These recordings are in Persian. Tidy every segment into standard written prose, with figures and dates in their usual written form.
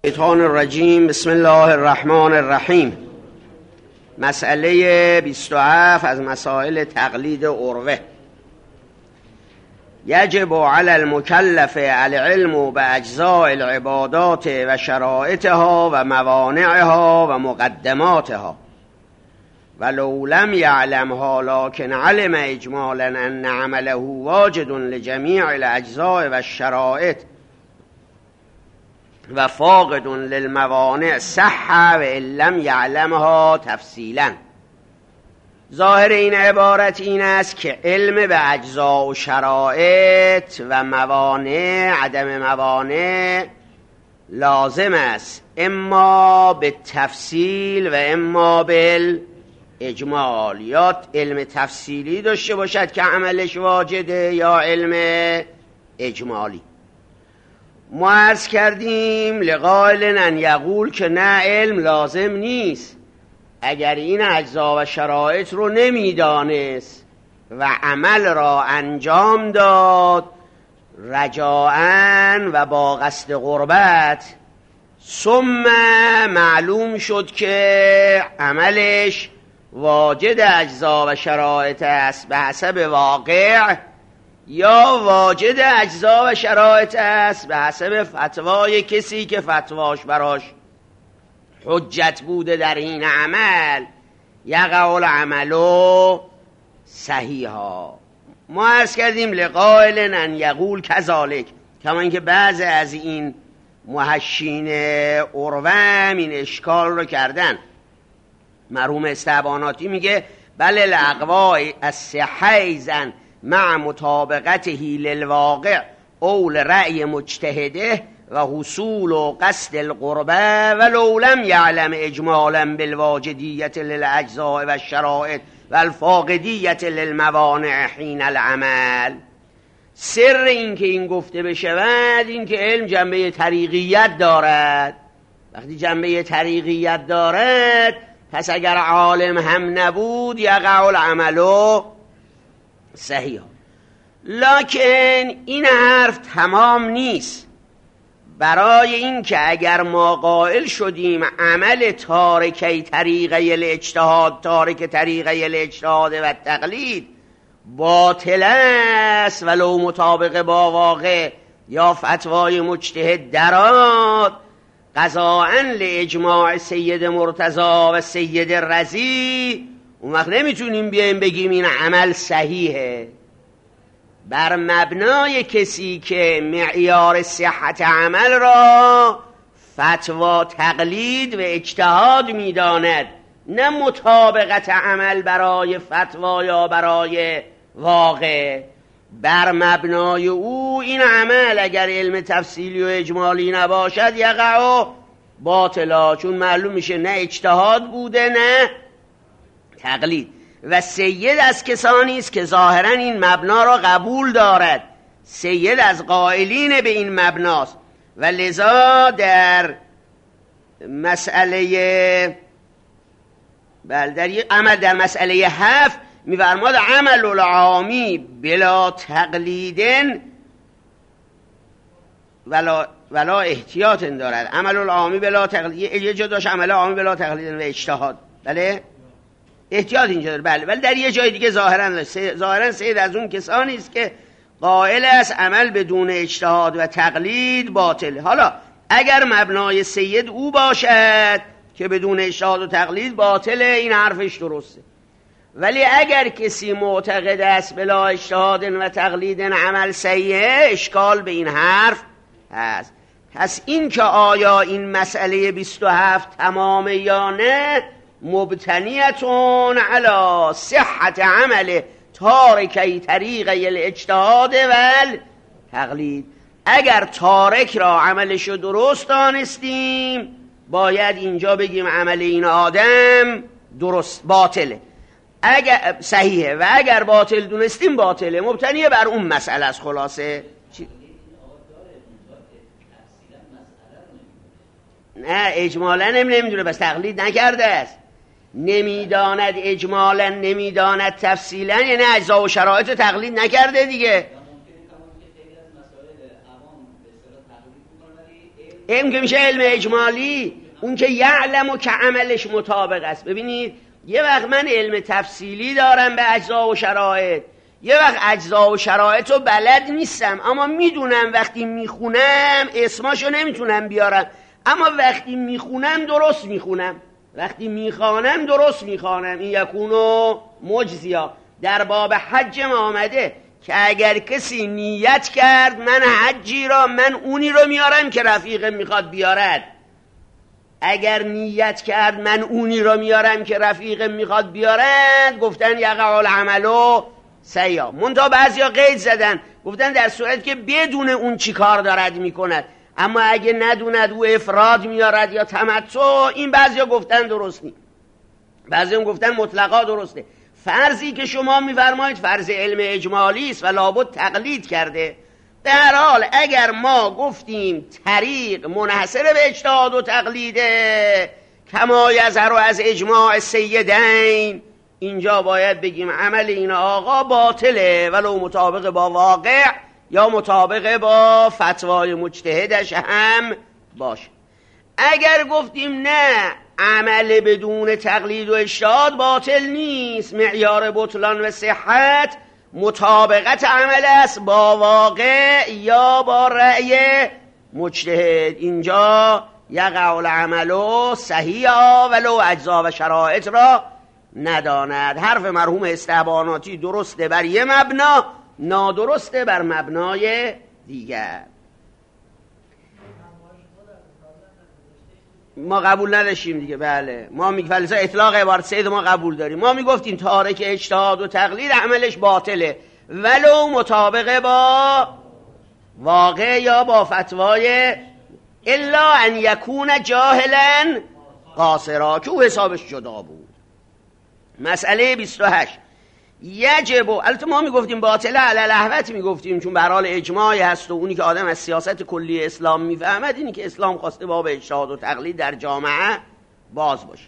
الشیطان الرجیم. بسم الله الرحمن الرحیم. مسئله 27 از مسائل تقلید عروه. یجب علی المکلف العلم باجزاء العبادات و شرائطها و موانعها و مقدماتها ولو لم يعلمها لكن علم اجمالا ان عمله واجد لجمیع الاجزاء و الشرائط و فاقد للموانع صح و ان لم یعلمها تفصیلا. ظاهر این عبارت این است که علم به اجزا و شرائط و موانع، عدم موانع لازم است، اما به تفصیل و اما بالاجمال. یا علم تفصیلی داشته باشد که عملش واجده یا علم اجمالی. ما عرض کردیم لقائل ان یقول که نه، علم لازم نیست. اگر این اجزا و شرایط رو نمیدانست و عمل را انجام داد رجاءً و با قصد قربت، ثم معلوم شد که عملش واجد اجزا و شرایط است به حسب واقع، یا واجد اجزا و شرایط است به حسب فتوای کسی که فتواش براش حجت بوده در این عمل، یقع العمل صحیحا. ما عرض کردیم لقائل ان یقول کذالک، کما اینکه بعض از این محشین عروه این اشکال رو کردن. مرحوم استعباناتی میگه بل الاقوای الصحه ایزن مع مطابقته للواقع او لرأی مجتهده و حصول و قصد القربه ولو لم یعلم اجمالا بالواجدیت للاجزاء و الشرائط و الفاقدیت للموانع حین العمل. سر این که این گفته بشود این که علم جنبه طریقیت دارد. وقتی جنبه طریقیت دارد پس اگر عالم هم نبود یقع العمل صحیح. لکن این حرف تمام نیست. برای این که اگر ما قائل شدیم عمل تارکی طریقه الاجتهاد، تارک طریقه الاجتهاد و تقلید باطل است ولو مطابق با واقع یا فتوای مجتهد دراد، قضاءً لاجماع سید مرتضی و سید رضی، اون وقت نمیتونیم بیایم بگیم این عمل صحیحه. بر مبنای کسی که معیار صحت عمل را فتوا تقلید و اجتهاد میداند، نه مطابقت عمل برای فتوا یا برای واقع، بر مبنای او این عمل اگر علم تفصیلی و اجمالی نباشد یقع باطلا، چون معلوم میشه نه اجتهاد بوده نه تقلید. و سید از کسانی است که ظاهرا این مبنا را قبول دارد، سید از قائلین به این مبناست. و لذا در مسئله در مسئله 7 می‌فرماد عمل العامی بلا تقلیدن ولا احتیاط دارد. عمل العامی بلا تقلید، یه جا داشت عمل عامی بلا تقلید و اجتهاد، بله احتیاط اینجا داره، بله، ولی در یه جای دیگه ظاهرا سید از اون کسانی است که قائل است عمل بدون اجتهاد و تقلید باطله. حالا اگر مبنای سید او باشد که بدون اجتهاد و تقلید باطله، این حرفش درسته. ولی اگر کسی معتقد است بلا اجتهاد و تقلید عمل صحیحه، اشکال به این حرف هست. پس این که آیا این مسئله 27 تمامه یا نه مبتنیتون علی صحت عمل تارکی طریقه الاجتهاد و تقلید. اگر تارک را عملشو درست دانستیم باید اینجا بگیم عمل این آدم درست باطله، اگر صحیحه، و اگر باطل دونستیم باطله، مبتنیه بر اون مسئله است. خلاصه نه اجمالا نمیدونه، بس تقلید نکرده است، نمیداند اجمالا، نمیداند تفصیلا، یعنی اجزا و شرایط تقلید نکرده دیگه. علم که میشه علم اجمالی، اون که یعلم و که عملش مطابق است. ببینید یه وقت من علم تفصیلی دارم به اجزا و شرایط، یه وقت اجزا و شرایط رو بلد نیستم، اما میدونم وقتی میخونم اسماشو نمیتونم بیارم، اما وقتی میخونم درست میخونم، وقتی میخوانم درست میخوانم. این یکونو مجزیا. در باب حج ما آمده که اگر کسی نیت کرد من حجی را، من اونی رو میارم که رفیق میخواد بیارد. اگر نیت کرد من اونی رو میارم که رفیق میخواد بیارد، گفتن یقع العمل سیا. منتها بعضیا قید زدن، گفتن در صورت که بدون اون چی کار دارد میکند، اما اگه ندوند او افراد میارد یا تمتع، این بعضیا گفتن درست نیست، بعضی هم گفتن مطلقا درسته. فرضی که شما میفرمایید فرض علم اجمالی است و لابد تقلید کرده. در حال اگر ما گفتیم طریق منحصر به اجتهاد و تقلیده کما یظهر از اجماع سیدین، اینجا باید بگیم عمل این آقا باطله ولو مطابق با واقع یا مطابق با فتوای مجتهدش هم باشه. اگر گفتیم نه عمل بدون تقلید و اجتهاد باطل نیست، معیار بطلان و صحت مطابقت عمل است با واقع یا با رأی مجتهد، اینجا یقع العمل صحیحا ولو اجزا و شرایط را نداند. حرف مرحوم استحباناتی درسته بر یه مبنا، نادرسته بر مبنای دیگر. ما قبول نداشتیم دیگه. بله ما فلسفه اطلاق عبارت سید ما قبول داریم. ما میگفتیم تارک اجتهاد و تقلید عملش باطله ولو مطابقه با واقع یا با فتوای الا ان یکون جاهلا قاصرا، که او حسابش جدا بود. مسئله 28 یجب، البته ما میگفتیم باطله علی الاحوط میگفتیم، چون به هر حال اجماعی هست و اونی که آدم از سیاست کلی اسلام میفهمد اینی که اسلام خواسته باب اجتهاد و تقلید در جامعه باز باشه.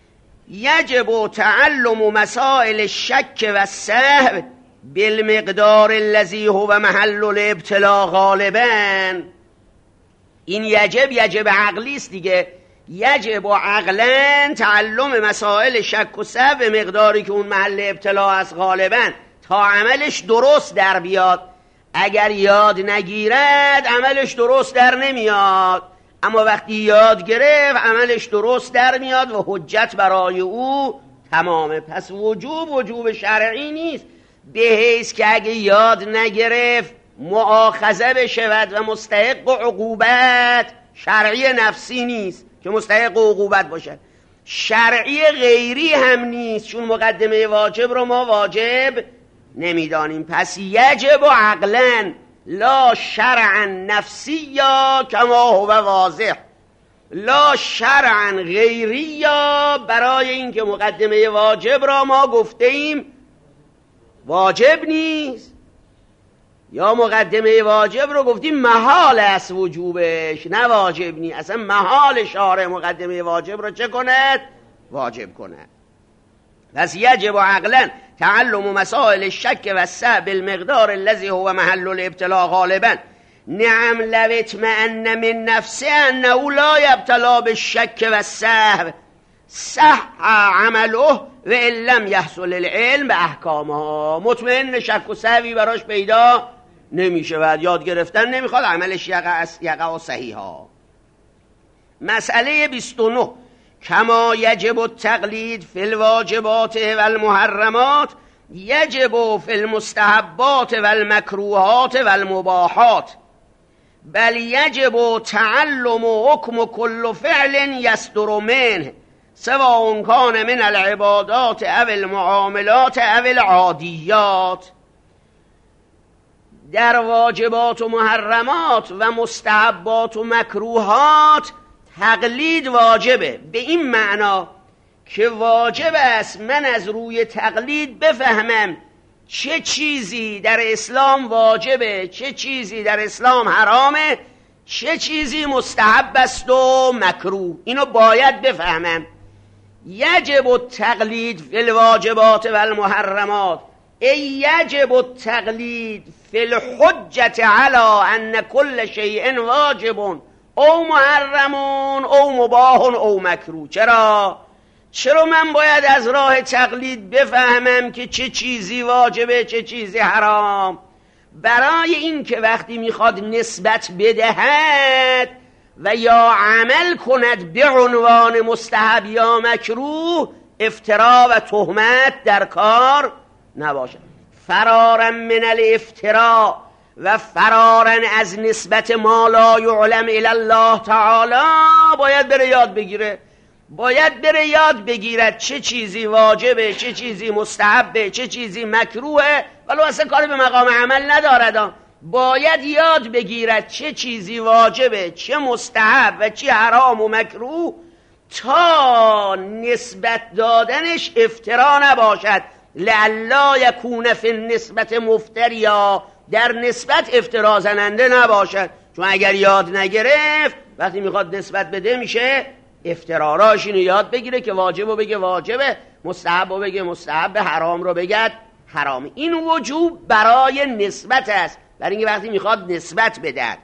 یجب تعلم مسائل الشک و السهو بالمقدار الذی هو محل الابتلاء غالبا. این یجب عقلی است دیگه. یجب عقلا تعلم مسائل شک و سهو به مقداری که اون محل ابتلا است غالبا، تا عملش درست در بیاد. اگر یاد نگیرد عملش درست در نمیاد، اما وقتی یاد گرفت عملش درست در میاد و حجت برای او تمامه. پس وجوب شرعی نیست، به حیث که اگه یاد نگرفت مؤاخذه بشود و مستحق عقوبت. شرعی نفسی نیست که مستحق عقوبت باشد، شرعی غیری هم نیست، چون مقدمه واجب رو ما واجب نمیدانیم. پس یجب و عقلا لا شرعا نفسی یا کما هو واضح، لا شرعا غیری یا برای اینکه مقدمه واجب را ما گفته ایم واجب نیست، یا مقدمه واجب رو گفتیم محال است وجوبش، نه واجب نیست. اصلا محال شارع مقدمه واجب رو چه کند؟ واجب کند. پس یجب و عقلا تعلم مسائل الشک و السهو بالمقدار الذی هو محل الابتلاء غالبا. نعم لو اطمئن من نفسه انه لا یبتلا بالشک و السهو صح عمله و ان لم یحصل العلم به احکامها. مطمئن شک و سهوی براش پیدا نمیشه و یاد گرفتن نمیخواد، عملش یقع صحیحا. مسئله 29 کما یجب التقلید فی الواجبات و المحرمات یجب فی المستحبات و المکروهات و المباحات، بل یجب تعلم حکم کل فعل یصدر منه سواء کان من العبادات او المعاملات او العادیات. در واجبات و محرمات و مستحبات و مکروهات تقلید واجبه، به این معنا که واجب است من از روی تقلید بفهمم چه چیزی در اسلام واجبه، چه چیزی در اسلام حرامه، چه چیزی مستحب است و مکروه. اینو باید بفهمم. یجب التقلید فی الواجبات و المحرمات ای یجب التقلید فی الحجة علی ان کل شیء واجب او محرمون او مباهون او مکروه. چرا من باید از راه تقلید بفهمم که چه چیزی واجبه چه چیزی حرام؟ برای این که وقتی میخواد نسبت بدهد و یا عمل کند به عنوان مستحب یا مکروه، افترا و تهمت در کار نباشد. فرارا من الافترا و فرارا از نسبت ما لا یعلم الی الله تعالی باید بره یاد بگیره، باید بره یاد بگیرد چه چیزی واجبه چه چیزی مستحبه چه چیزی مکروهه، ولو اصلا کاری به مقام عمل ندارد. باید یاد بگیرد چه چیزی واجبه چه مستحب و چه حرام و مکروه، تا نسبت دادنش افترا نباشد. لعلا یکون فی النسبت مفتریا، در نسبت افترا زننده نباشد. چون اگر یاد نگرفت وقتی میخواد نسبت بده میشه افتراراش. اینو یاد بگیره که واجب رو بگه واجبه، مستحب رو بگه مستحب، حرام رو بگه حرام. این وجوب برای نسبت است، برای اینکه وقتی میخواد نسبت بدهد.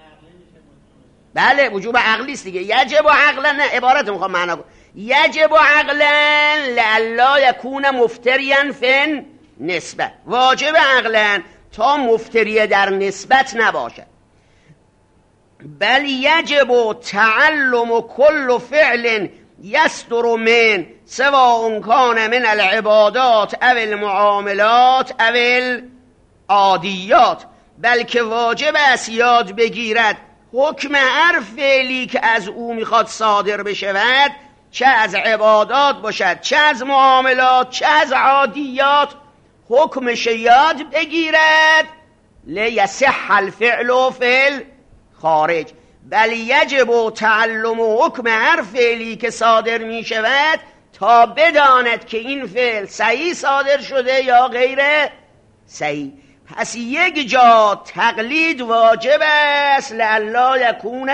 بله وجوب عقلی است دیگه. یجب عقلا، نه عبارت میخوام معنا کنم، یجب عقلا لعلا یکون مفتریا فی نسبت، واجب عقلا تا مفتریه در نسبت نباشد. بل یجب تعلم کل فعل یصدر من سواء کان من العبادات او المعاملات او العادیات، بلکه واجب است یاد بگیرد حکم هر فعلی که از او میخواد صادر بشود، چه از عبادات باشد چه از معاملات چه از عادیات، حکمش یاد بگیرد. لیصح الفعل فی الخارج. بل یجب تعلم حکم هر فعلی که صادر می شود تا بداند که این فعل صحیح صادر شده یا غیر صحیح. پس یک جا تقلید واجب است لعلا یکون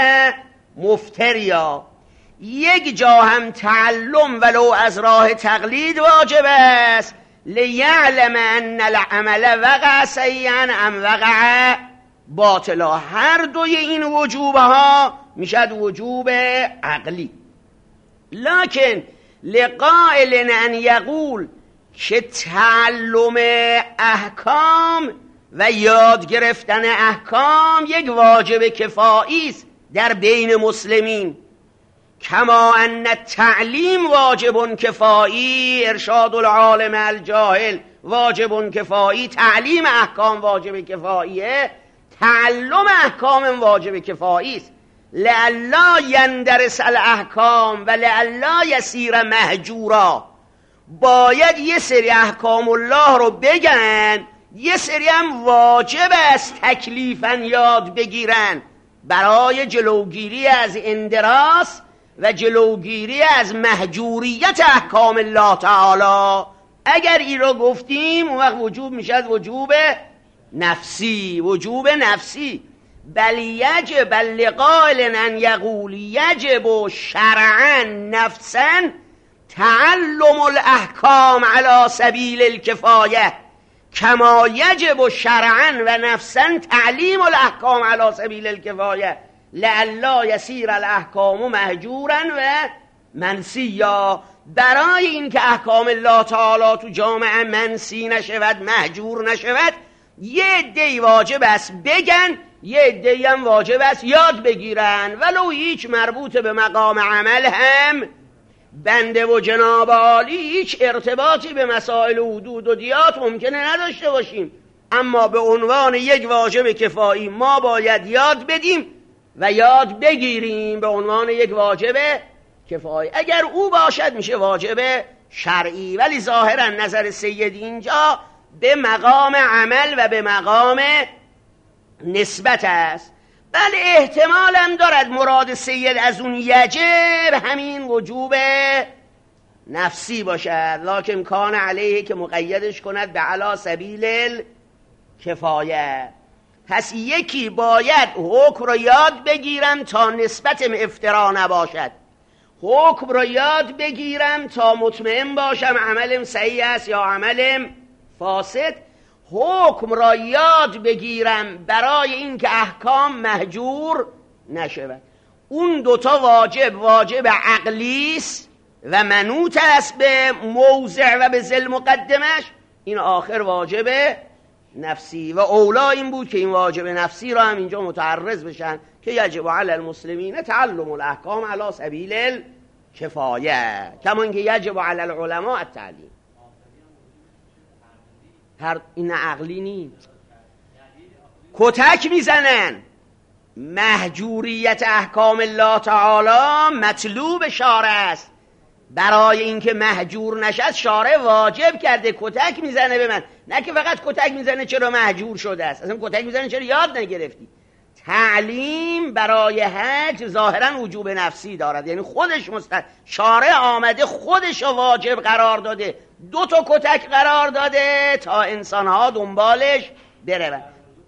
مفتریا، یک جا هم تعلم ولو از راه تقلید واجب است لیعلم ان العمل وقع صحیحا ام وقع باطلا. هر دوی این وجوبها میشد وجوب عقلی. لکن لقائل ان یقول که تعلم احکام و یاد گرفتن احکام یک واجب کفایی است در بین مسلمین، کما ان تعلیم واجب کفایی، ارشاد العالم الجاهل واجب کفایی، تعلیم احکام واجب کفاییه، تعلم احکام واجب کفایی است. لعلا یندرس الاحکام و لعلا یسیر مهجورا. باید یه سری احکام الله رو بگن، یه سری هم واجب است تکلیفاً یاد بگیرن برای جلوگیری از اندراس و جلوگیری از مهجوریت احکام الله تعالی. اگر این رو گفتیم اون وقت وجوب میشد وجوب نفسی، وجوب نفسی. بل یجب لقائل ان یقول یجب شرعا نفسا تعلم الاحکام على سبیل الکفایه، کما یجب شرعا و نفسا تعلیم الاحکام على سبیل الکفایه لعلا یسیر الاحکام مهجورا و منسیا. برای این که احکام الله تعالی تو جامعه منسی نشود مهجور نشود، یه عده‌ای واجب است بگن، یه عده‌ای هم واجب است یاد بگیرن، ولو هیچ مربوط به مقام عمل هم بنده و جناب عالی هیچ ارتباطی به مسائل حدود و دیات ممکنه نداشته باشیم، اما به عنوان یک واجب کفایی ما باید یاد بدیم و یاد بگیریم به عنوان یک واجب کفایی. اگر او باشد میشه واجب شرعی، ولی ظاهرا نظر سید اینجا به مقام عمل و به مقام نسبت است. بله احتمال هم دارد مراد سید از اون یجب همین وجوب نفسی باشد، لکن کان علیه که مقیدش کند به علی سبیل الکفایه. پس یکی باید حکم رو یاد بگیرم تا نسبتم افترا نباشد، حکم رو یاد بگیرم تا مطمئن باشم عملم صحیح است یا عملم فاسد، حکم را یاد بگیرم برای اینکه احکام مهجور نشود، اون دوتا واجب عقلیست و منوط است به موضع و به ذل مقدمش، این آخر واجب نفسی و اولا این بود که این واجب نفسی را هم اینجا متعرض بشن که یجب علی المسلمین تعلم الاحکام علی سبیل الکفایه کما اینکه یجب علی العلماء التعلیم. این عقلی نیست، کتک میزنن. محجوریت احکام الله تعالی مطلوب شارع است، برای اینکه محجور نشد شارع واجب کرده کتک میزنه به من، نه که فقط کتک میزنه چرا محجور شده است، اصلا کتک میزنه چرا یاد نگرفتی. تعلیم برای حج ظاهرا وجوب نفسی دارد، یعنی خودش شارع آمده خودش واجب قرار داده، 2 تا کتک قرار داده تا انسانها دنبالش برون.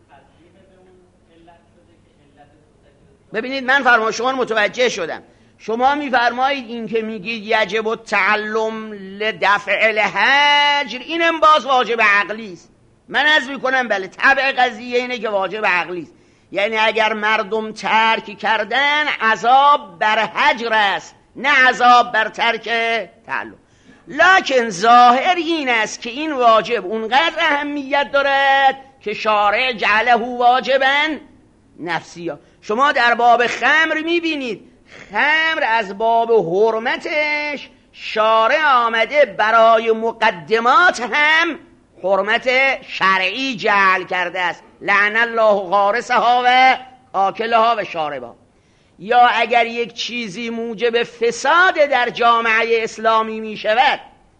ببینید من فرما شما متوجه شدم، شما میفرمایید این که میگید یجب التعلم لدفع الهجر، اینم باز واجب عقلی است. من عرض میکنم بله طبع قضیه اینه که واجب عقلی است، یعنی اگر مردم ترک کردن عذاب بر هجر است نه عذاب بر ترک تعلم. لکن ظاهر این است که این واجب اونقدر اهمیت دارد که شارع جعله واجبا نفسیا. شما در باب خمر میبینید خمر از باب حرمتش شارع آمده برای مقدمات هم حرمت شرعی جعل کرده است، لعن الله غارسها و آکلها و شاربها. یا اگر یک چیزی موجب فساد در جامعه اسلامی می شود،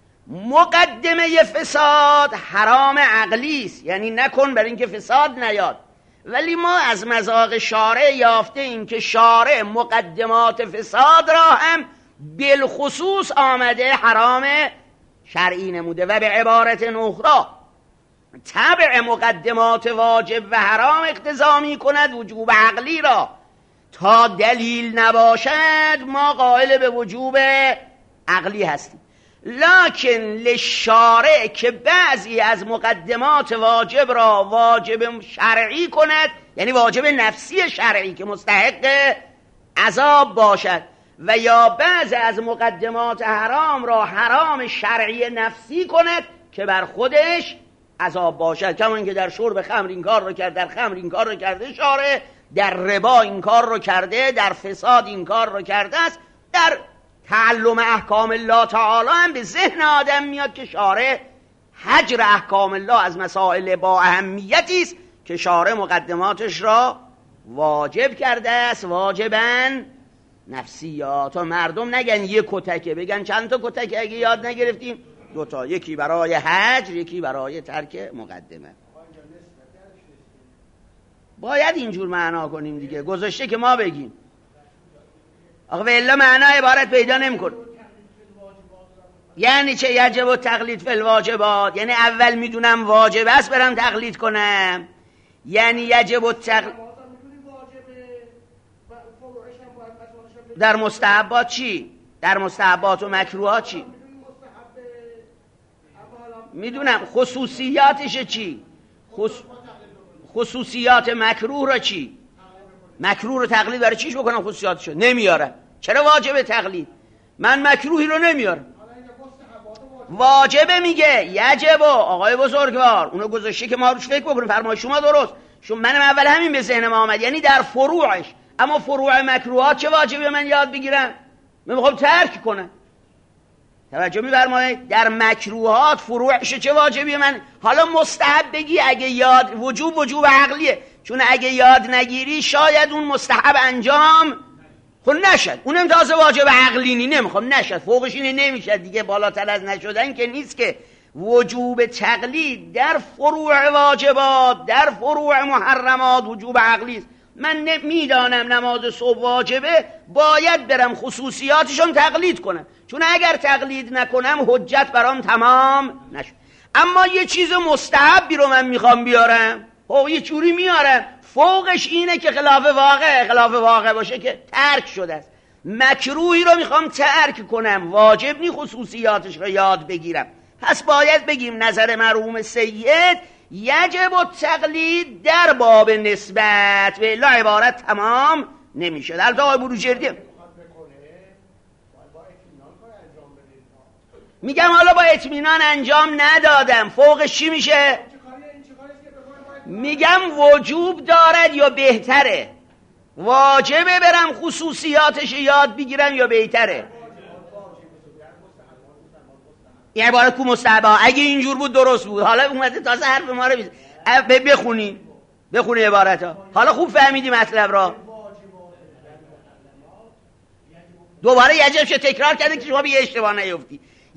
مقدمه فساد حرام عقلی است، یعنی نکن برای اینکه فساد نیاد، ولی ما از مذاق شارع یافته این که شارع مقدمات فساد را هم بالخصوص آمده حرام شرعی نموده. و به عبارت اخرى تبع مقدمات واجب و حرام اقتضا می کند وجوب عقلی را، تا دلیل نباشد ما قائل به وجوب عقلی هستیم. لکن للشارع که بعضی از مقدمات واجب را واجب شرعی کند، یعنی واجب نفسی شرعی که مستحق عذاب باشد، و یا بعضی از مقدمات حرام را حرام شرعی نفسی کند که بر خودش عذاب باشد. کما اینکه در شرب خمر این کار رو کرد، در خمر این کار رو کرده شارع، در ربا این کار رو کرده، در فساد این کار رو کرده است. در تعلم احکام الله تعالی هم به ذهن آدم میاد که شارع حجر احکام الله از مسائل با اهمیتی است که شارع مقدماتش را واجب کرده است، واجباً نفسی‌ها، تا مردم نگن یک کتکه، بگن چند تا کتک اگه یاد نگرفتیم 2 تا، یکی برای حجر یکی برای ترک مقدمه. باید اینجور معنا کنیم دیگه، گذاشته که ما بگیم. آخه والا معنا عبارت پیدا نمی‌کنه. یعنی چه یجب التقلید فی الواجبات؟ یعنی اول میدونم واجب است برم تقلید کنم، یعنی یجب التقلید. در مستحبات چی؟ در مستحبات و مکروهات چی؟ میدونم. خصوصیاتش چی؟ خصوصیات مکروه را چی؟ مکروه رو تقلید برای چیش بکنم؟ خصوصیاتشو نمیارم. چرا واجب تقلید؟ من مکروهی رو نمیارم. واجبه میگه یجب. آقای بزرگوار اونو گذاشته که ما روش فکر بکنیم. فرمای شما درست. منم اول همین به ذهنم آمد، یعنی در فروعش. اما فروع مکروهات چه واجبه من یاد بگیرم؟ من میخوام ترک کنم. توجه می‌فرمایید؟ در مکروهات فروعش چه واجبیه من حالا مستحب بگی اگه یاد وجوب عقلیه، چون اگه یاد نگیری شاید اون مستحب انجام خب نشد، اونم تازه واجب عقلی نمیخوام نشد، فوقش اینه نمیشد دیگه، بالاتر از نشدن که نیست که. وجوب تقلید در فروع واجبات، در فروع محرمات وجوب عقلی است. من میدانم نماز صبح واجبه، باید برم خصوصیاتشون تقلید کنم، چون اگر تقلید نکنم حجت برام تمام نشد. اما یه چیز مستحبی رو من میخوام بیارم، یه جوری میارم فوقش اینه که خلاف واقع باشه که ترک شده است. مکروهی رو میخوام ترک کنم، واجب نی خصوصیاتش رو یاد بگیرم. پس باید بگیم نظر مرحوم سید یجب التقلید در باب نسبت، و الا عبارت تمام نمیشه. البته آقای بروجردی میگم حالا با اطمینان انجام ندادم، فوقش چی میشه؟ میگم وجوب دارد یا بهتره؟ واجبه برم خصوصیاتش یاد بگیرم یا بهتره؟ این عبارت کو مستحبه؟ اگه اینجور بود درست بود. حالا اومده تازه حرف ما رو بخونی عبارت ها. حالا خوب فهمیدی مطلب را. دوباره یجب شه تکرار کرده که شما به یه اشتباه نیفتی.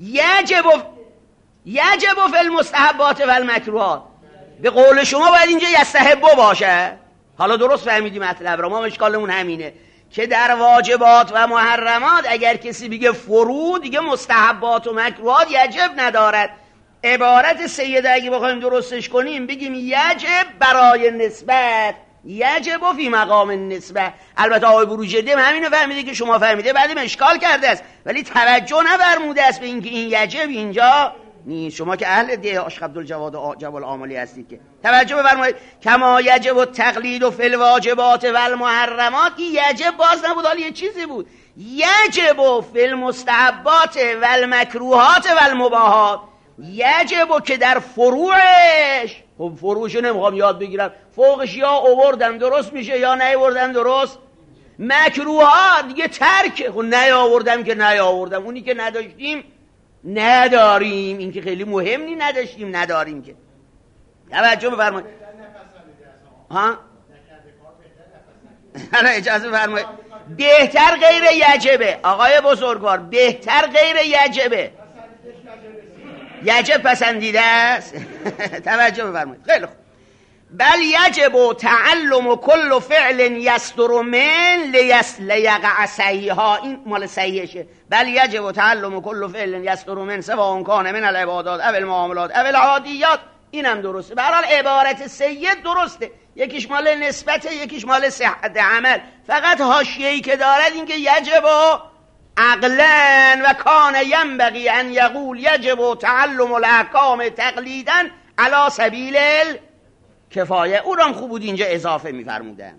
یجب فی المستحبات و المکروهات. به قول شما باید اینجا یستحبو باشه. حالا درست فهمیدی مطلب را. ما اشکالمون همینه که در واجبات و محرمات اگر کسی بگه فرو، دیگه مستحبات و مکروهات یجب ندارد. عبارت سیده اگه بخوایم درستش کنیم بگیم یجب برای نسبت، یجب فی مقام نسبت. البته آقای بروجردی هم همینو فهمیده که شما فهمیده، بعدم اشکال کرده است ولی توجه نفرموده است به اینکه این یجب اینجا نیست. شما که اهل ده عاشق عبدالجواد و جبل عاملی هستید که توجه بفرمایید. کما یجب التقلید و فی الواجبات و المحرمات، این یجب باز نبود، حالا یه چیزی بود. یجب فی المستحبات و المکروهات و المباحات، یجب که در فروعش، خب فروعشو نمیخوام یاد بگیرم، فوقش یا آوردم درست میشه یا نیاوردم درست. مکروهات دیگه ترک، خب نیاوردم که نیاوردم، اونی که نداشتیم نداریم، این که خیلی مهمی نداشتیم نداریم که. توجه بفرمایید. ها؟ حالا اجازه بفرمایید. بهتر غیر یجبه آقای بزرگوار، بهتر غیر یجبه. یجب پسندیده است. توجه بفرمایید. خیلی خوب. بل یجب تعلم کل فعل یصدر من لیقع صحیحا، این مال صحیحشه. بل یجب تعلم کل فعل یصدر من سواء کان من العبادات او المعاملات او العادیات، اینم درسته. به هر حال عبارت سید درسته، یکیش مال نسبته یکیش مال صحت عمل. فقط حاشیه‌ای که دارد این که یجب عقلا و کان ینبغی ان یقول یجب تعلم الاحکام تقلیدا علی سبیل کفایه. او را خوب بود اینجا اضافه می‌فرمودن.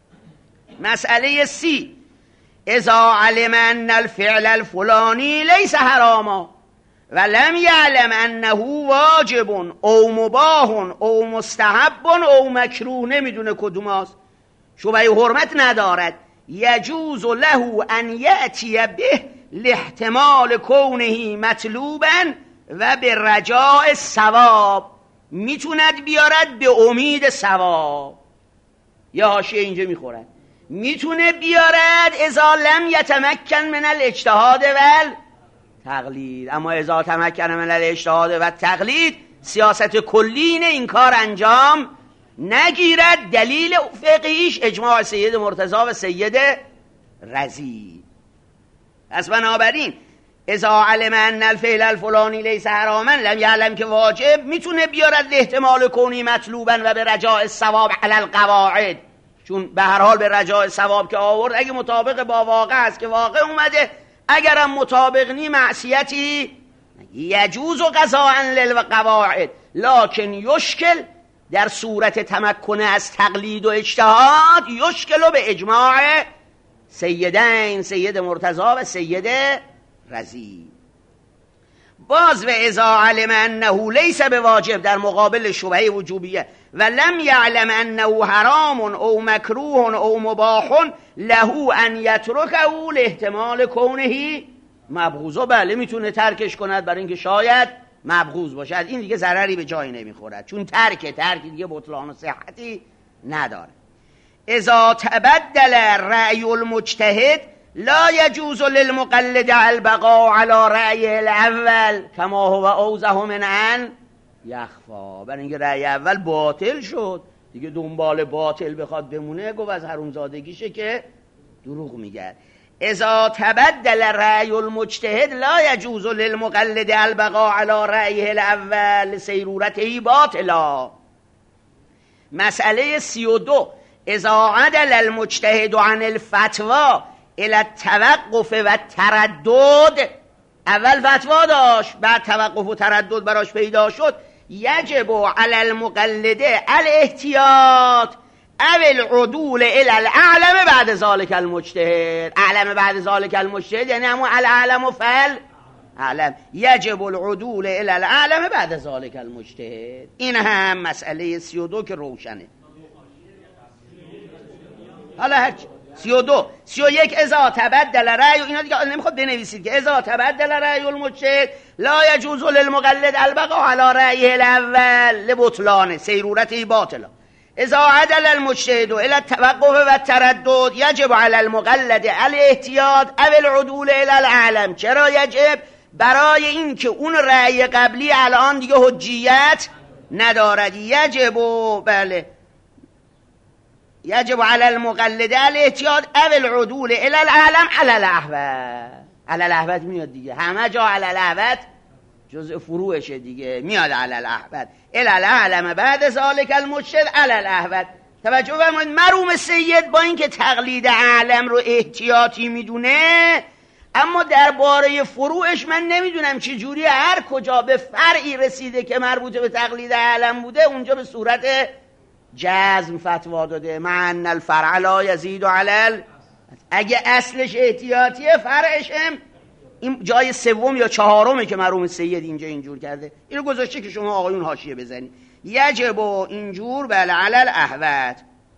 مسئله سی، اذا علم ان الفعل الفلانی لیس حراما و لم یعلم انه واجب او مباح او مستحب او مکروه، نمیدونه کدوم است، شبهه حرمت ندارد، یجوز له ان یأتی به لاحتمال کونه مطلوبا و به رجاء الثواب، میتوند بیارد به امید ثواب. یا حاشیه اینجا میخورد میتونه بیارد اذا لم یتمکن من الاجتهاد والتقلید، اما اذا تمکن من الاجتهاد والتقلید سیاست کلی اینه این کار انجام نگیرد. دلیل فقهیش اجماع سید مرتضی و سید رضی. پس بنابراین اذا علم ان الفعل الفلانی لیس حراما لم یعلم که واجب، میتونه بیارد احتمال کونی مطلوبا و به رجاء الثواب علی القواعد، چون به هر حال به رجاء ثواب که آورد اگه مطابق با واقع است که واقع اومده، اگرم مطابق نی معصیتی یجوز قضاء للقواعد لکن یشکل، در صورت تمکن از تقلید و اجتهاد یشکل به اجماع سیدین، سید مرتضی و سید رضی. باز و اذا علم انه لیس بواجب در مقابل شبهه وجوبیه و لم یعلم انه حرام او مکروه او مباح له ان یترکه لاحتمال کونه مبغوضا، بله میتونه ترکش کند برای اینکه شاید مبغوض باشد، این دیگه ضرری به جایی نمیخورد چون ترک دیگه بطلان و صحتی نداره. اذا تبدل رأی المجتهد لا يجوز للمقلد البقاء على رأی الاول کما هو اوضح من ان یخفا، برای اینکه رأی اول باطل شد دیگه دنبال باطل بخواد بمونه گفت از حرومزادگیشه که دروغ میگه. اذا تبدل رأی المجتهد لا يجوز للمقلد البقاء على رأیه الاول سیرورته باطلا. مسئله 32، اذا عدل المجتهد عن الفتوى الى التوقف و تردد، اول فتوا داشت بعد توقف و تردد براش پیدا شد، یجب علی المقلد الاحتیاط او العدول الى الاعلم بعد ذالک المجتهد. اعلم بعد ذالک المجتهد یعنی همون الاعلم فل اعلم، یجب العدول الى الاعلم بعد ذالک المجتهد. این هم مسئله 32 که روشنه. حالا هرچی 32 31 اذا تبدل رأی، اینا دیگه نمیخواد بنویسید که اذا تبدل رأی المجتهد لا يجوز للمقلد البقاء على رأيه الاول لبطلانه سیرورته باطلا. اذا عدل المجتهد الى التوقف و التردد یجب على المقلد الاحتیاط او العدول الى العالم. چرا یجب؟ برای این که اون رأی قبلی الان دیگه حجیت ندارد. یجب بله یجب علی المقلد الاحتیاط او العدول الى العالم علی الاحوط. علی الاحوط میاد دیگه، همه جا علی الاحوط جزء فروعشه دیگه، میاد علی الاحوط الى العالم بعد ذالک المجتهد علی الاحوط. توجه فرمایید مرحوم سید با اینکه تقلید عالم رو احتیاطی میدونه، اما درباره فروعش من نمیدونم چه جوری هر کجا به فرعی رسیده که مربوط به تقلید عالم بوده اونجا به صورت جزم فتوا داده. مع الفرع لا یزید علی، اگه اصلش احتیاطیه فرعش هم این جای سوم یا چهارمه که مرحوم سید اینجا اینجور کرده. اینو گذاشته که شما آقایون حاشیه بزنید. یجب و اینجور بله علی الاحوط.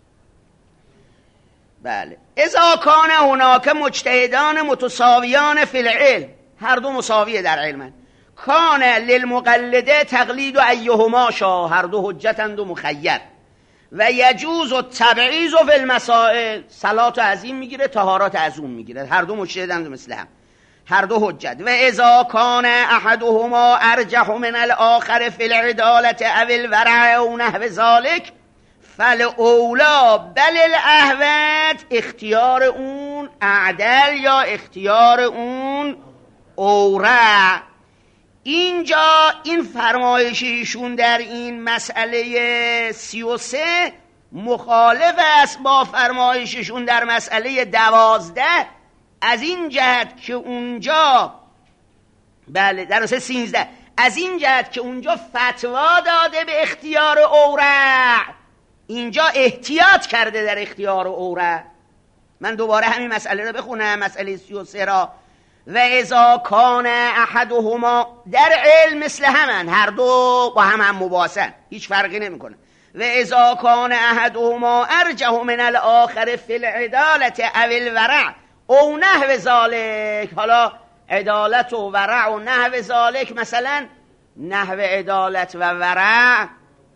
بله اذا کان هناک مجتهدان متساویان فی العلم، هر دو مساویه در علمن، کان للمقلده تقلید و ایهما شا، هر دو حجتند و مخیر، و یجوز و تبعیض فی المسائل، صلات از این میگیره طهارت از اون میگیره، هر دو مجتهدند مثل هم، هر دو حجت. و اذا کان احدهما ارجح من الاخر فی العدالت او الورع او نحو ذالک فالاولا بل الاحوط، اختیار اون اعدل یا اختیار اون اورع. اینجا این فرمایش ایشون در این مسئله 33 مخالف است با فرمایششون در مسئله 12 از این جهت که اونجا بله در مسئله 13 از این جهت که اونجا فتوا داده به اختیار اورع، اینجا احتیاط کرده در اختیار اورع. من دوباره همین مسئله رو بخونم، مسئله 33 را. و اذا کان احدهما، در علم مثل همن، هر دو با هم مباحثن، هیچ فرقی نمیکنه. و اذا کان احدهما ارجح من الاخر فی العدالت او الورع او نحو ذالک، حالا عدالت و ورع و نحو ذالک، مثلا نحو عدالت و ورع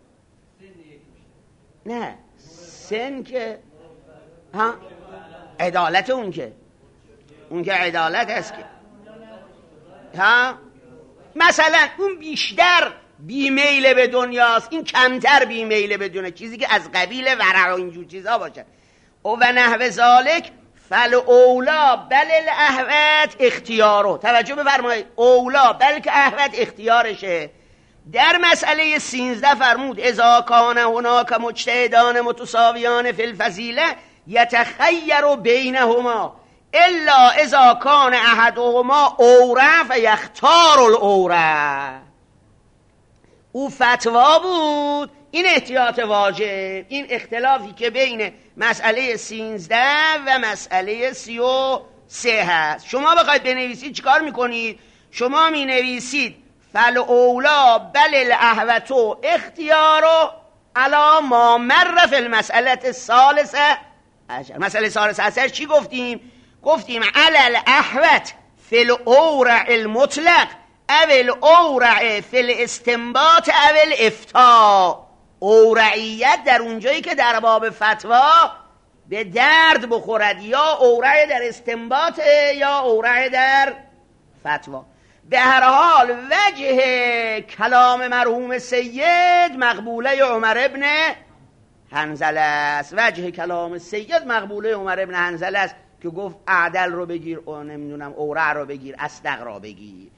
نه سن که ها عدالت اون که عدالت است که ها مثلا اون بیشتر بیمیل به دنیاست، این کمتر بیمیل به دنیا، چیزی که از قبیل ورع و اینجور چیزها باشه. او و نحو ذالک فل اولا بل الاحوط اختیارو. توجه بفرمایید اولا بلکه احوط اختیارشه. در مسئله 13 فرمود اذا کان هناک مجتهدان متساویان فی الفضیله یتخیر بینهما الا اذا کان احدهما اورع فیختار الاورع. او فتوا بود، این احتیاط واجب، این اختلافی که بین مسئله 13 و مسئله 33 هست. شما بخواید بنویسید چیکار میکنید؟ شما می نویسید فل اولا بل الاحوط اختیارو علا ما مر فی المسئله الثالثه عشر. مسئله ثالثه عشر چی گفتیم؟ گفتیم علی الاحوط فی الاورع المطلق او الاورع فی الاستنباط او الافتاء. اورعیت در اونجایی که در باب فتوا به درد بخورد، یا اورع در استنباط یا اورع در فتوا. به هر حال وجه کلام مرحوم سید مقبوله عمر ابن حنظله است. وجه کلام سید مقبوله عمر ابن حنظله است که گفت اعدل رو بگیر و نمیدونم اورع رو بگیر، اصدق رو بگیر.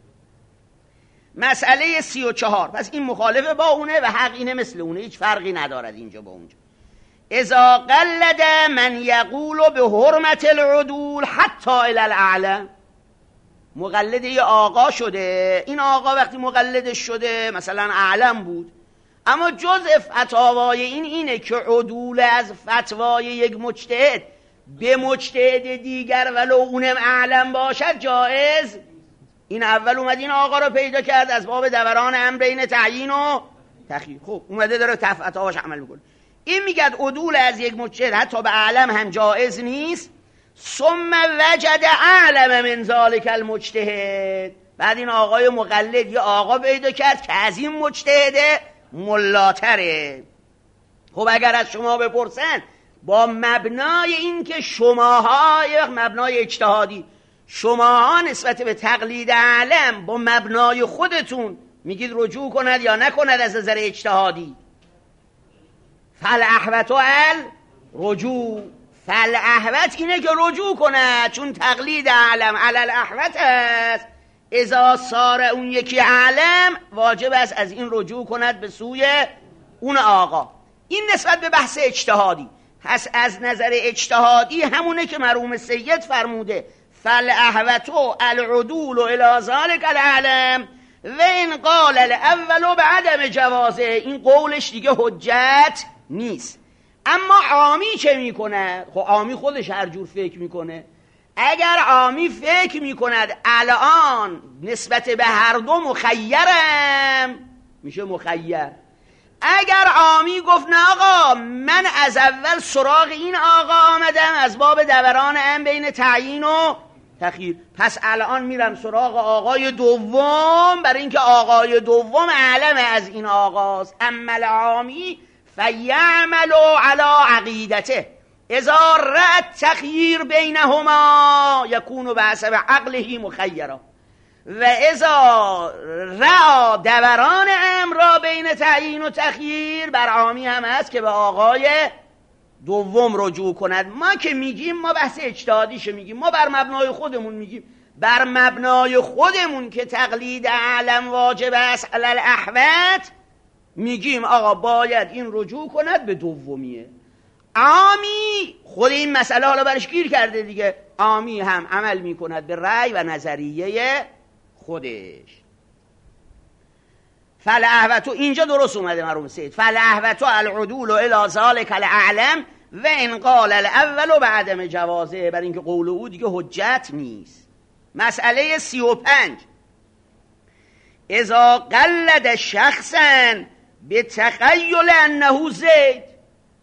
مسئله 34 پس این مخالف با اونه و حق اینه مثل اونه، هیچ فرقی ندارد اینجا با اونجا. اذا قلد من یقول به حرمت العدول حتی الی الاعلم، مقلد یه آقا شده، این آقا وقتی مقلدش شده مثلا اعلم بود، اما جزء فتاوای اینه که عدول از فتوای یک مجتهد به مجتهد دیگر ولو اونم اعلم باشد جایز. این اول اومد این آقا رو پیدا کرد از باب دوران امر بین تعیین و تخییر. خب اومده داره فتواش عمل میکنه. این میگه عدول از یک مجتهد حتی به اعلم هم جایز نیست. ثم وجد اعلم من ذلک المجتهد، بعد این آقای مقلد یه آقا پیدا کرد که از این مجتهد ملاتره. خب اگر از شما بپرسن با مبنای این که شماها مبنای اجتهادی شماها نسبت به تقلید اعلم با مبنای خودتون میگید رجوع کند یا نکند از نظر اجتهادی، فالاحوط الرجوع، فالاحوط اینه که رجوع کند، چون تقلید اعلم علی الاحوط است. اذا صار اون یکی اعلم واجب است از این رجوع کند به سوی اون آقا. این نسبت به بحث اجتهادی. پس از نظر اجتهادی همونه که مرحوم سید فرموده فالاحوط العدول الی ذلک الاعلم و ان قال الاول بعدم جوازه. این قولش دیگه حجت نیست. اما عامی چه میکنه؟ خب عامی خودش هر جور فکر میکنه. اگر عامی فکر میکند الان نسبت به هر دو مخیرم، میشه مخیر. اگر عامی گفت نه آقا من از اول سراغ این آقا آمدم از باب دوران هم بین تعیین و تخییر، پس الان میرم سراغ آقای دوم برای اینکه آقای دوم اعلم از این آقاست. اما العامی فیعمل علی عقیدته اذا رأى تخییر بینهما یکون بحسب عقله مخیرا و اذا رأى دوران امر را بین تعیین و تخییر بر عامی هم هست که به آقای دوم رجوع کند. ما که میگیم ما بحث اجتهادیشه میگیم، ما بر مبنای خودمون میگیم، بر مبنای خودمون که تقلید اعلم واجب است علی الاحوط میگیم آقا باید این رجوع کند به دومیه. عامی خود این مسئله حالا برش گیر کرده دیگه، عامی هم عمل میکند به رأی و نظریه خودش. فالاحوط اینجا درست اومده مرحوم سید فالاحوط العدول الی ذلک الاعلم و ان قال الاول بعدم جوازه، برای اینکه قول او دیگه حجت نیست. مسئله 35 اذا قلد شخصا بتخیل انه زید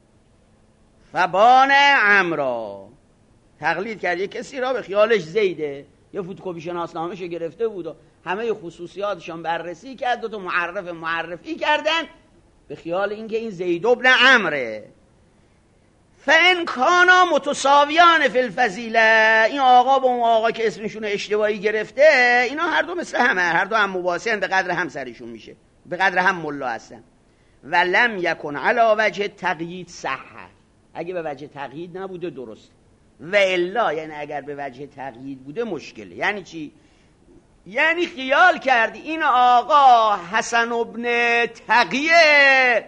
فبان عمرا، تقلید کرد یک کسی را به خیالش زیده، یه فتوکپی شناسنامه‌شو گرفته بود و همه خصوصیاتشون بررسی کرد، دو تا معرفی کردن به خیال اینکه این زید ابن عمره. فان کانا متساویان فی الفضیله، این آقا با اون آقا که اسمشون اشتباهی گرفته اینا هر دو مثل همه، هر دو هم مباحثن، به قدر هم سرشون میشه، به قدر هم ملا هستن. و لم یکن علی وجه تقیید صح، اگه به وجه تقیید نبوده درست، و الا یعنی اگر به وجه تقیید بوده مشکله. یعنی چی؟ یعنی خیال کردی این آقا حسن ابن تقیه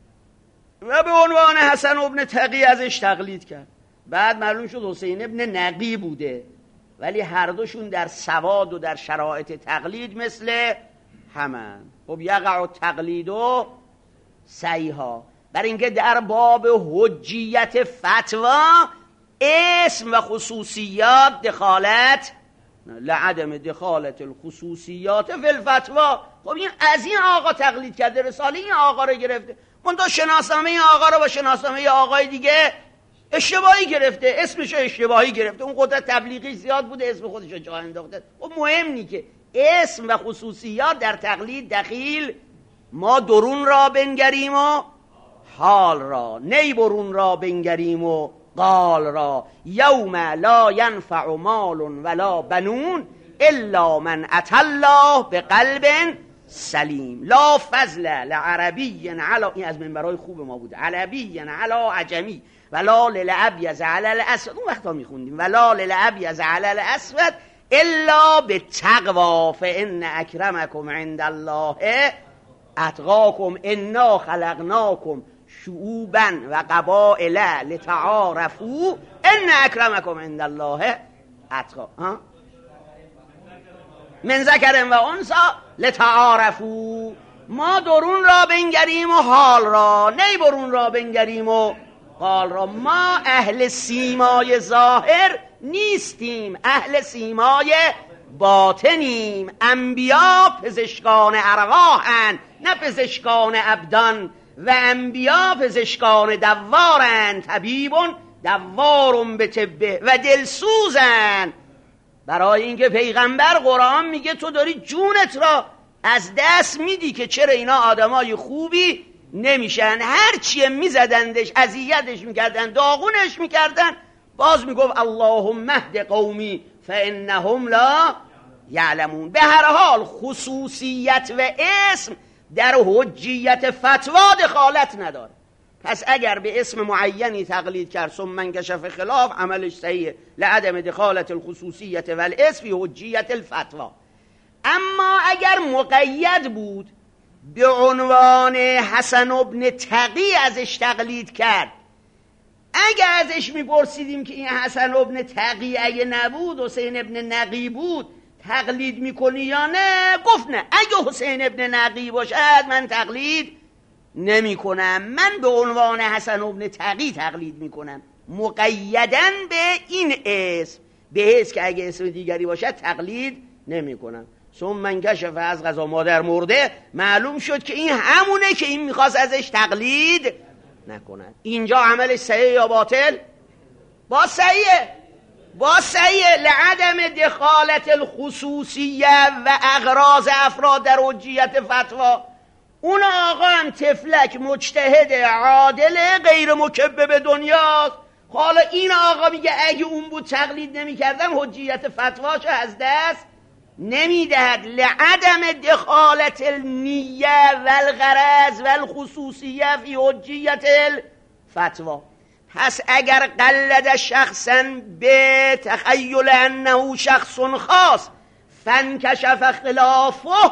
و به عنوان حسن ابن تقی ازش تقلید کرد، بعد معلوم شد حسین ابن نقی بوده، ولی هر دوشون در سواد و در شرایط تقلید مثل همن. خب یقع و تقلید و سیها، برای اینکه در باب حجیت فتوا اسم و خصوصیات دخالت لعدم دخالت الخصوصیات فی الفتوا. خب این از این آقا تقلید کرده، رساله این آقا رو گرفته، منتها شناسنامه این آقا رو با شناسنامه آقای دیگه اشتباهی گرفته، اسمشو اشتباهی گرفته، اون قدرت تبلیغی زیاد بوده اسم خودشو جا انداخته. خب مهم نی که اسم و خصوصیات در تقلید دخیل، ما درون را بنگریم و حال را، نی برون را بنگریم و قال را. یوم لا ینفع مال ولا بنون الا من اتى الله بقلب سلیم. لا فضل لعربی علی، این از منبرهای خوب ما بوده، عربی علی عجمی ولا للابیض علی الاسود، اون وقتا میخوندیم ولا للابیض علی الاسود الا بالتقوا فان اکرمکم عند الله اتقاکم انا خلقناکم شعوبا و قبائل لتعارفوا ان اکرمکم عند الله اتقاکم من ذکر و انثی لتعارفوا ما درون را بنگریم و حال را، نه برون را بنگریم و قال را. ما اهل سیمای ظاهر نیستیم، اهل سیمای باطنیم. انبیا پزشکان ارواحند، نه پزشکان ابدان. و انبیا پزشکان دوارند، طبیبون دوارون به طبه و دلسوزن. برای اینکه پیغمبر قرآن میگه تو داری جونت را از دست میدی که چرا اینا آدمای خوبی نمیشن. هر چیه میزدندش، اذیتش میکردن، داغونش میکردن، باز میگفت اللهم اهد قومی فانهم لا یعلمون. به هر حال خصوصیت و اسم در حجیت فتوا دخالت نداره. پس اگر به اسم معینی تقلید کرد ثم انکشف خلاف، عملش صحیحه لعدم دخالت الخصوصیت و الاسم فی حجیت الفتوا. اما اگر مقید بود به عنوان حسن ابن تقی ازش تقلید کرد، اگر ازش میپرسیدیم که این حسن ابن تقی اگه نبود حسین ابن نقی بود تقلید میکنی یا نه؟ گفت نه، اگه حسین ابن نقی باشد من تقلید نمی کنم، من به عنوان حسن ابن تقی تقلید میکنم، مقیدن به این اسم، به حیث که اگه اسم دیگری باشد تقلید نمی کنم. ثم انکشف، از قضا مادر مرده، معلوم شد که این همونه که این میخواست ازش تقلید نکنن. اینجا عملش صحیح یا باطل؟ با صحیحه، با صحیحه لعدم دخالت الخصوصیه و اغراض افراد در حجیت فتوا. اون آقا هم تفلک مجتهد عادل غیر مکبب دنیاست. حالا این آقا میگه اگه اون بود تقلید نمی کردن، حجیت فتواش از دست نمیدهد. لعدم دخالت النیه و الغرض و الخصوصیه فی حجیت الفتوا. پس اگر قلد شخصا به تخیل انه شخص خاص فانکشف خلافه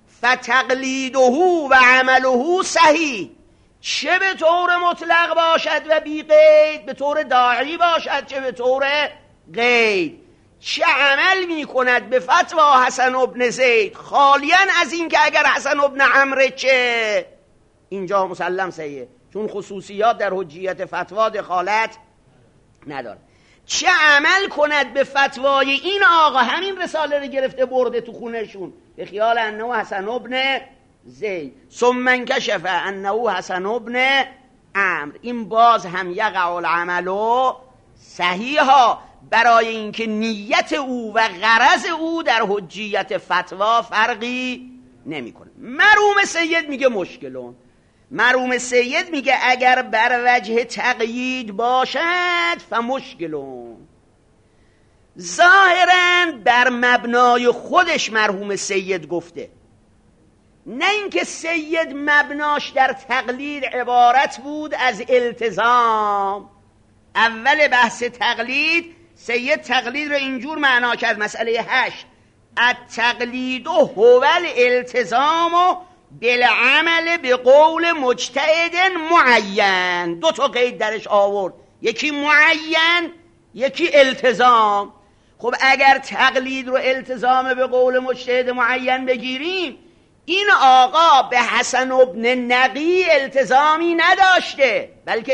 فتقلیده و عمله صحیح، چه به طور مطلق باشد و بی قید، به طور داعی باشد چه به طور قید، چه عمل می کند به فتوا حسن ابن زید خالیا از این که اگر حسن ابن عمرو چه، اینجا مسلم صحیحه چون خصوصیات در حجیت فتوا دخالت نداره. چه عمل کند به فتوای این آقا، همین رساله رو گرفته برده تو خونشون به خیال انه حسن ابن زید، ثم انکشف انه حسن ابن عمرو. این باز هم یقع العمل صحیحا، برای اینکه نیت او و غرض او در حجیت فتوا فرقی نمیکنه. مرحوم سید میگه مشکلون، مرحوم سید میگه اگر بر وجه تقیید باشد فمشکلون. ظاهراً بر مبنای خودش مرحوم سید گفته، نه اینکه سید مبناش در تقلید عبارت بود از التزام. اول بحث تقلید سید تقلید رو اینجور معنا کرد، مسئله 8، التقلید هو الالتزام بالعمل به قول مجتهد معین. دو تا قید درش آورد، یکی معین یکی التزام. خب اگر تقلید رو التزام به قول مجتهد معین بگیریم، این آقا به حسن ابن نقی التزامی نداشته،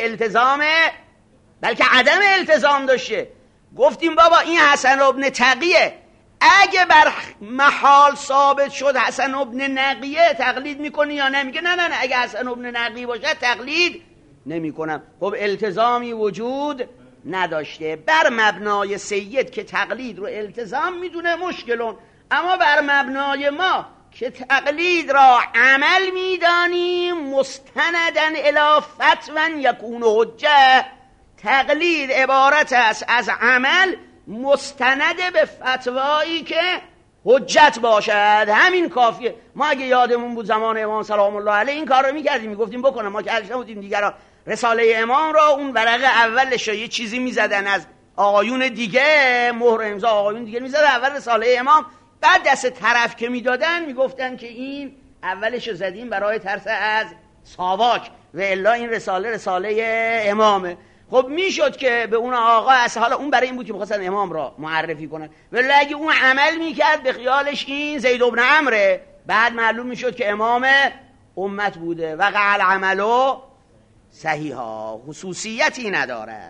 بلکه عدم التزام داشته. گفتیم بابا این حسن ابن تقیه، اگه بر محال ثابت شد حسن ابن نقیه تقلید میکنی یا نمیگه؟ نه اگه حسن ابن نقی باشه تقلید نمیکنم. خب التزامی وجود نداشته. بر مبنای سید که تقلید رو التزام میدونه مشکلون، اما بر مبنای ما که تقلید را عمل میدانیم مستندن الی فتوا یکون حجه، تقلید عبارت است از عمل مستند به فتوایی که حجت باشد، همین کافیه. ما اگه یادمون بود زمان امام سلام الله علیه این کار رو میکردیم، میگفتیم بکنم، ما که علش نبودیم دیگران رساله امام را اون ورق اولش یه چیزی میزدن از آقایون دیگه، مهر امضا آقایون دیگه میزدن اول رساله امام، بعد دست طرف که میدادن میگفتن که این اولش رو زدیم برای ترس از ساواک و الا این رساله امامه. خب میشد که به اون آقا از حالا اون برای این بود که می‌خواستن امام را معرفی کنن، ولی اگه اون عمل میکرد به خیالش این زید بن عمرو، بعد معلوم میشد که امام امت بوده. وقع العمل صحیحا، خصوصیتی ندارد.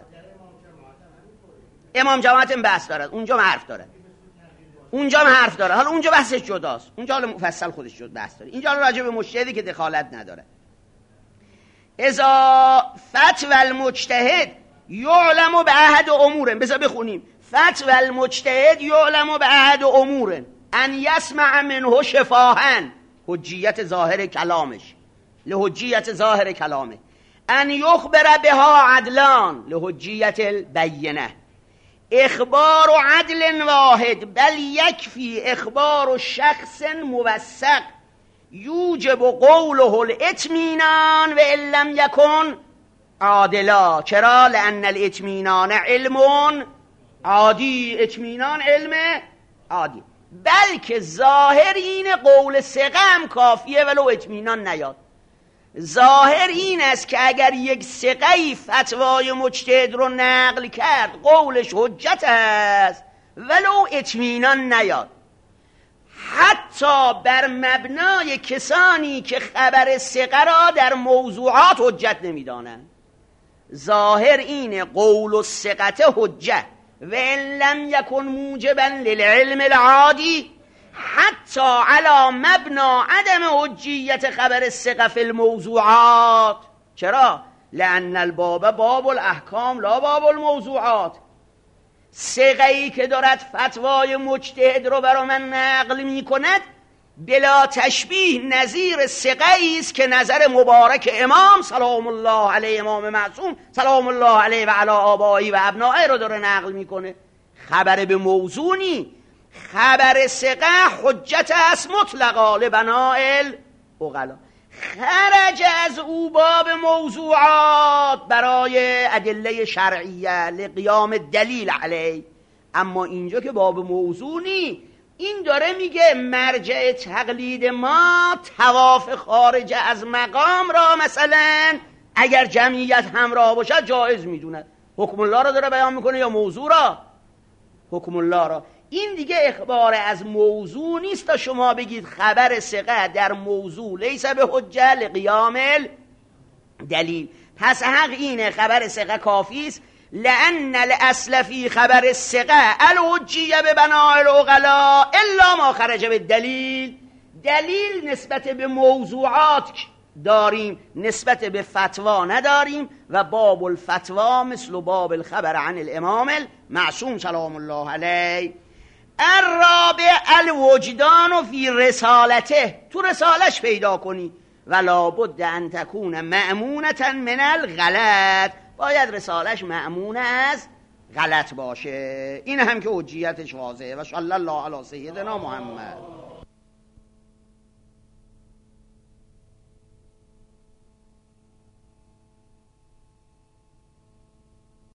امام جماعت هم بحث دارد، اونجا حرف دارد، اونجا حرف داره. حالا اونجا بحثش جداست، اونجا حالا مفصل خودش جد بحث داره. اینجا راجع به مجتهدی که دخالت نداره. اذا فتوى المجتهد یعلم بعهد امور، بذار بخونیم. فتوى المجتهد یعلم بعهد امور ان یسمع منه شفاها، حجیت ظاهر کلامش، لحجیت ظاهر کلامه. ان یخبر بها عدلان، لحجیت البینه. اخبار عدل واحد بل یکفی اخبار شخص موثق یوجب قوله الاطمینان و ان لم یکن عادلا. چرا؟ لان الاطمینان علم عادی، اطمینان علم عادی. بلکه ظاهر این قول ثقه هم کافیه ولو اطمینان نیاد. ظاهر این است که اگر یک ثقه‌ای فتوای مجتهد رو نقل کرد قولش حجت است ولو اطمینان نیاد. حتی بر مبنای کسانی که خبر ثقه را در موضوعات حجت نمی‌دانند. ظاهر این قول الثقه حجه و ان لم یکن موجبا للعلم العادی حتی علی مبنا عدم حجیت خبر الثقه فی الموضوعات. چرا؟ لأن الباب باب الاحکام لا باب الموضوعات. ثقه‌ای که دارد فتوای مجتهد رو برای من نقل می کند بلا تشبیه نظیر ثقه‌ای است که نظر مبارک امام سلام الله علیه، امام معصوم سلام الله علیه و علی آبائه و ابنائه رو داره نقل میکنه. خبر به موضوعی، خبر ثقه حجت است مطلقا لبناء العقلا. خرج از او باب موضوعات برای ادله شرعیه لقیام دلیل علیه. اما اینجا که باب موضوعی، این داره میگه مرجع تقلید ما طواف خارج از مقام را مثلا اگر جمعیت همراه باشد جایز میدونه. حکم الله را داره بیان میکنه یا موضوع را؟ حکم الله را. این دیگه اخبار از موضوع نیست تا شما بگید خبر ثقه در موضوع لیس به حجه لقیام دلیل. پس حق اینه خبر ثقه کافی است. لأن الاصل فی خبر الثقه الحجیه ببناء العقلا الا ما خرج بالدلیل. دلیل نسبت به موضوعات داریم، نسبت به فتوا نداریم. و باب الفتوا مثل باب الخبر عن الامام المعصوم سلام الله علیه. الرابع الوجدان فی رسالته، تو رسالش پیدا کنی. ولا بد ان تکون مأمونة من الغلط، باید رسالش مأمون از غلط باشه. این هم که حجیتش واضحه. و صلی الله علی سیدنا محمد.